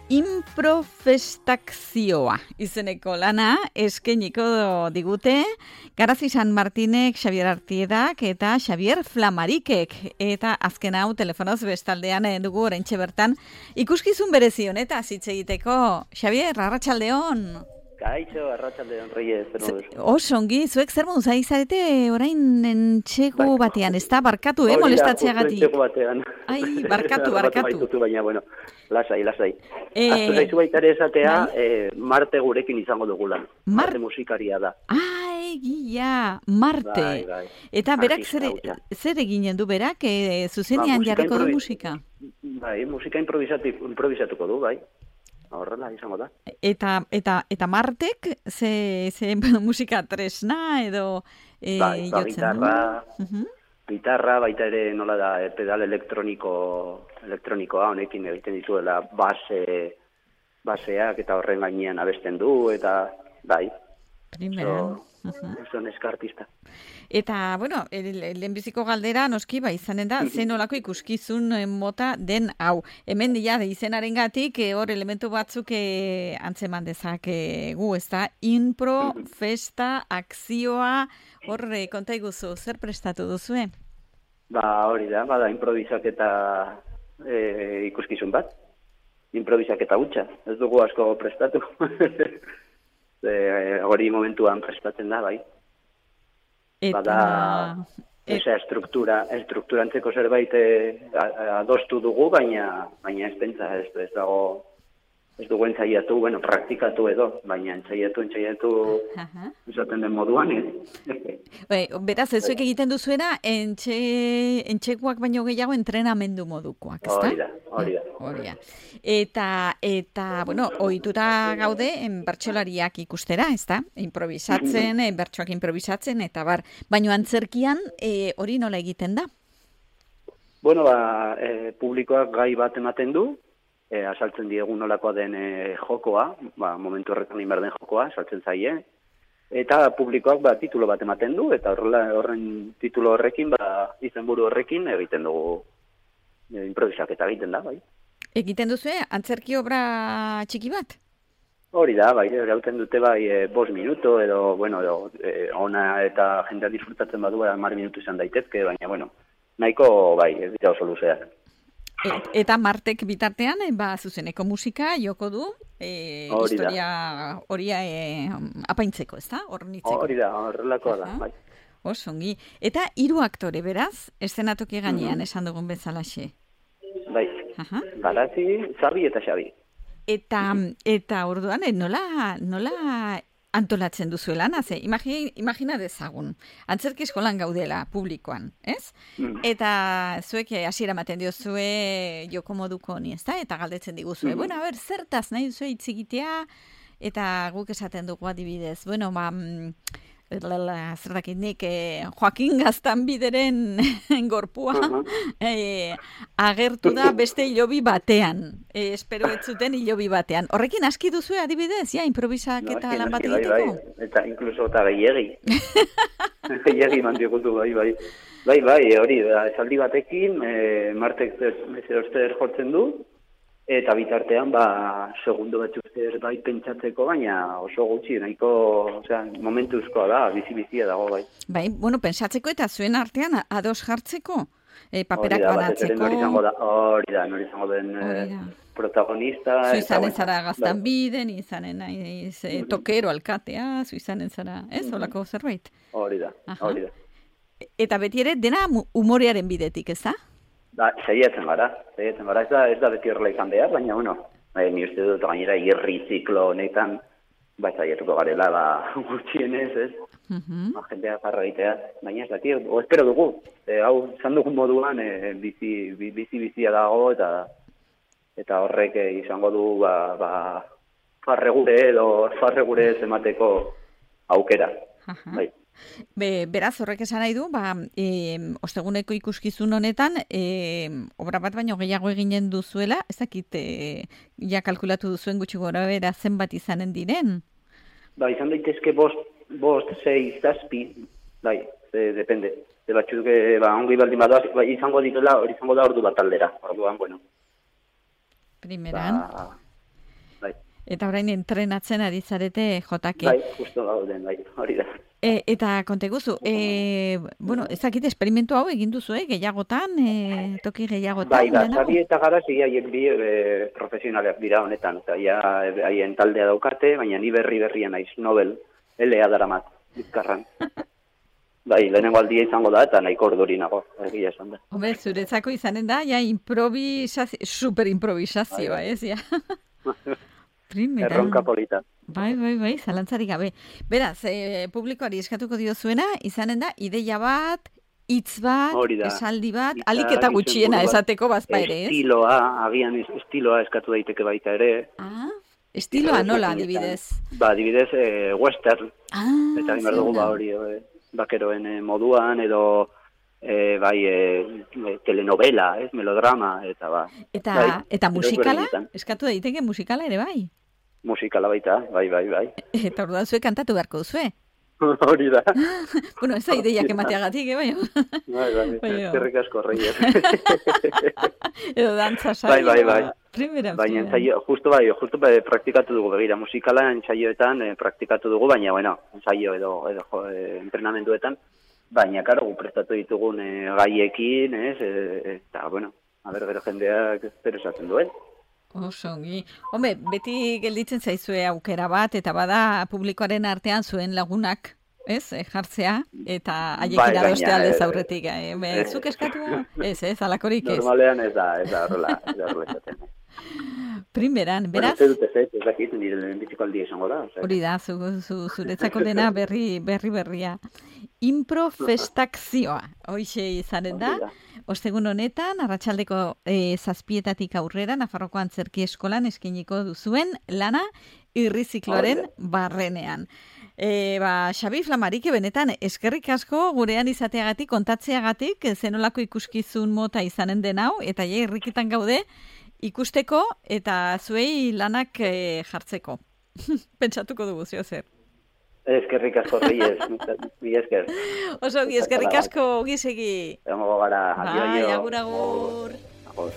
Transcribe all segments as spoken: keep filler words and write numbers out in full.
Improfestakzioa izeneko lana eskeniko digute Garazi San Martinek, Xabier Artiedak eta Xabier Flamarikek. Eta azken hau telefonoz bestaldean dugu oraintxe bertan ikuskizun berezi honetaz hitz egiteko. Xabier, arratsaldeon. Kaixo, arratsaldeon, Reyes. Oso ongi, zuek zer moduz ari zarete orain entxego batean, ez da? Barkatu, eh, molestatzeagatik. Entxego batean. Ai, barkatu, barkatu. Baina, bueno, lasai, lasai. Eh, Aztu zaizu baita ere esatea, eh, Marte gurekin izango dugula. Mar... Marte musikaria da. Ah, egia, Marte. Bai, bai. Eta berak zer, zer eginen du berak, e, zuzenean ba, jarriko du musika? Bai, musika improvisatuko du, bai. Horrela izango da. Eta eta eta Martek ze ze musika tresna edo eh bai, ba, gitarra, uh-huh. gitarra baita ere nola da pedal elektroniko elektronikoa honekin egiten dituela base baseak eta horren gainean abesten du eta bai. Primero. Son eskartista. Eta, bueno, lehenbiziko galdera noski ba izanen da, zen olako ikuskizun mota den hau. Hemen ja, izenarengatik hor elementu batzuk e, antzeman dezake gu, ez da? Impro, festa, akzioa, hor e, konta iguzu, zer prestatu duzue? Ba, hori da, bada improvisak eta e, ikuskizun bat. Improvisak eta hutsa, ez dugu asko prestatu. E, hori momentuan prestatzen da, bai. Eta... Bada, esa estruktura, estrukturantzeko zerbait adostu dugu, baina, baina ez pentsa, ez, ez dago, ez dugu entzaiatu, bueno, praktikatu edo, baina entzaiatu, entzaiatu, esaten den moduan. Bai, beraz, ez zuek egiten duzuena, entxe, entxekuak baino gehiago entrenamendu modukoak, ez da? Hori da, hori da. Hori da. Eta, eta, bueno, ohituta gaude, bertsolariak ikustera, ez da? Improvisatzen, bertsoak improvisatzen, eta bar, baino antzerkian hori nola egiten da? Bueno, ba, e, publikoak gai bat ematen du, E, asaltzen diegu nolakoa den e, jokoa, ba, momentu horretan inbar den jokoa, asaltzen zaie, eta publikoak ba, titulo bat ematen du, eta horrela, horren titulo horrekin, ba, izenburu horrekin egiten dugu e, improvisaketa egiten da, bai. Egiten duzu, antzerki obra txiki bat? Hori da, bai, erauten dute bai, e, bost minuto, edo, bueno, edo, e, ona eta jendea disfrutatzen badu, hamar minutu izan daitezke, baina, bueno, nahiko, bai, ez dira oso luzeak. Eta Martek bitartean, ba, zuzeneko musika joko du, e, historia hori e, apaintzeko, ez da? Hori da, horrelakoa da, bai. Osongi. Eta hiru aktore, beraz, eszenatoki gainean esan dugun bezalaxe. Bai, Garazi, Zabi eta Xabi. Eta, eta orduan, nola, nola antolatzen duzuela, naze, imagina, imagina dezagun, antzerki eskolan gaudela publikoan, ez? Mm. Eta zuek hasiera ematen diozue joko moduko honi, ez da? Eta galdetzen diguzue, mm. bueno, a ber, zertaz nahi duzue hitz egitea, eta guk esaten dugu adibidez, bueno, ba, zer dakit nik, eh, Joakin Gaztanbideren gorpua uh-huh. eh, agertu da beste hilobi batean. Eh, espero ez zuten hilobi batean. Horrekin aski duzue adibidez, ja, improvisak eta no, lan bat egiteko? Bai, bai. Eta inkluso eta gehiagi. Gehiagi mandiokutu, bai, bai. Bai, bai, hori, esaldi batekin, eh, Martek zer jotzen du, eta bitartean, ba, segundo batzuk zer bai pentsatzeko, baina oso gutxi, nahiko, osea, momentuzkoa da, bizi-bizia dago, bai. Bai, bueno, pentsatzeko eta zuen artean ados jartzeko, e, paperak banatzeko. Hori da, hori da, nori izango den e, protagonista. Zu izanen zara Gaztanbiden, izanen naiz, e, tokero alkatea, zu izanen zara, ez, holako zerbait? Hori da, hori da. Eta beti ere, dena humorearen bidetik, ez da? Da, saiatzen gara, saiatzen gara, ez da, ez da beti horrela izan behar, baina, bueno, eh, ni uste dut gainera irri ziklo honetan, ba, saiatuko garela, ba, gutxienez, ez? Uh-huh. Ba, jendea jarra egitea, baina ez daki, o espero dugu, e, hau, zan dugun moduan, e, bizi, bizi bizia dago, eta eta horrek e, izango du, ba, ba, farregure edo farregure ez emateko aukera, uh-huh. bai. Be, beraz, horrek esan nahi du, ba, e, osteguneko ikuskizun honetan, e, obra bat baino gehiago eginen duzuela, ez dakit, e, ja kalkulatu duzuen gutxi gora bera zenbat izanen diren? Ba, izan daitezke bost, bost, sei, zazpi, bai, e, depende. De batzuk, e, ba, ongi baldin badoaz, ba, izango ditela, hori izango da ordu bat aldera, orduan, bueno. Primeran. Ba, Eta orain entrenatzen ari zarete jotake. Bai, justo gauden, bai, hori da. E, eta konteguzu, e, bueno, ez dakit esperimentu hau egin duzu, eh? Gehiagotan, e, toki gehiagotan. Bai, da, Xabi eta Garasi haiek bi e, profesionalak dira honetan, eta ja haien taldea daukarte, baina ni berri berria naiz, Nobel, elea daramat, bizkarran. Bai, lehenengo aldia izango da, eta nahiko orduri nago, egia esan da. Hombre, zuretzako izanen da, ja, improvisazio, super improvisazioa, ez, ja. Primeran. Erronka polita. Bai, bai, bai, zalantzarik gabe. Beraz, e, publikoari eskatuko diozuena, izanen da, ideia bat, hitz bat, esaldi bat, alik eta gutxiena esateko bazpa ere, ez? Estiloa, agian estiloa eskatu daiteke baita ere. Ah, estiloa nola, adibidez? Ba, adibidez, e, western. Ah, eta egin behar dugu, ba, hori, e, bakeroen e, moduan, edo e, bai, e, telenovela, ez, melodrama, eta ba. Eta, bai, eta musikala? Eskatu daiteke musikala ere bai? Musikala baita, bai, bai, bai. Eta orduan zue kantatu beharko duzue? Hori da. Bueno, ez da ideiak emateagatik, eh, bai? Bai, bai, eskerrik asko reier. Edo dantza saio. Bai, bai, bai. Primera. Baina ensaio, justo bai, justo bai, praktikatu dugu, begira, musikala ensaioetan eh, praktikatu dugu, baina, bueno, ensaio edo, edo jo, eh, entrenamenduetan, baina, karo, gu prestatu ditugun eh, gaiekin, ez, eh, eta, bueno, a ber, gero jendeak zer esaten duen. Oso, ongi. Hombre, beti gelditzen zaizue aukera bat, eta bada publikoaren artean zuen lagunak, ez, e, jartzea, eta haiekin bai, adostea aldez aurretik. Eh, eh, zuk eskatu? Ez, ez, alakorik ez. Normalean ez da, ez da horrela, ez da horrela esaten. Primeran, beraz? Bueno, ez dut ez, ez dakit, nire lehenbiziko aldia izango da. Hori da, zu, zu, zuretzako dena berri, berri berria. Improfestakzioa, hoixe izanen da. Ostegun honetan, arratsaldeko e, zazpietatik aurrera, Nafarroko Antzerki Eskolan eskainiko duzuen lana irrizikloaren barrenean. E, ba, Xabi Flamarike, benetan, eskerrik asko gurean izateagatik, kontatzeagatik, zenolako ikuskizun mota izanen den hau, eta ja irrikitan gaude, ikusteko eta zuei lanak e, jartzeko. Pentsatuko dugu, zio zer. Eskerrik asko, Reyes, mi esker. Oso, eskerrik asko, gizegi. Egongo gara, adio, adio. Bai, agur, agur. Agur.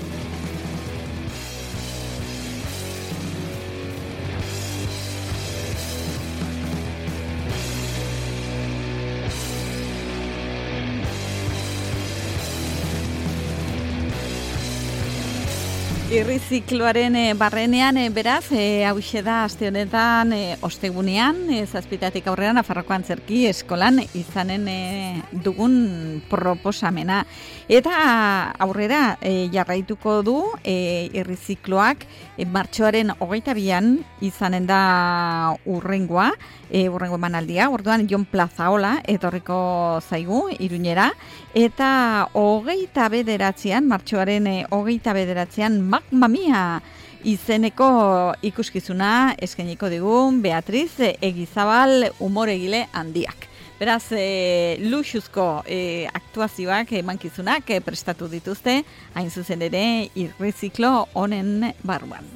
Irrizikloaren e, barrenean, e, beraz, e, hauxe da aste honetan e, ostegunean, e, zazpitatik aurrera Nafarroko Antzerki Eskolan izanen e, dugun proposamena. Eta aurrera e, jarraituko du e, irrizikloak e, martxoaren hogeita bian izanen da urrengoa, e, urrengo emanaldia, orduan Jon Plazaola etorriko zaigu Iruñera, eta hogeita bederatzean, martxoaren e, hogeita bederatzean, Mamma Mia izeneko ikuskizuna eskainiko digun Beatriz Egizabal umoregile handiak. Beraz, e, luxuzko e, aktuazioak, emankizunak e, prestatu dituzte, hain zuzen ere irriziklo honen barruan.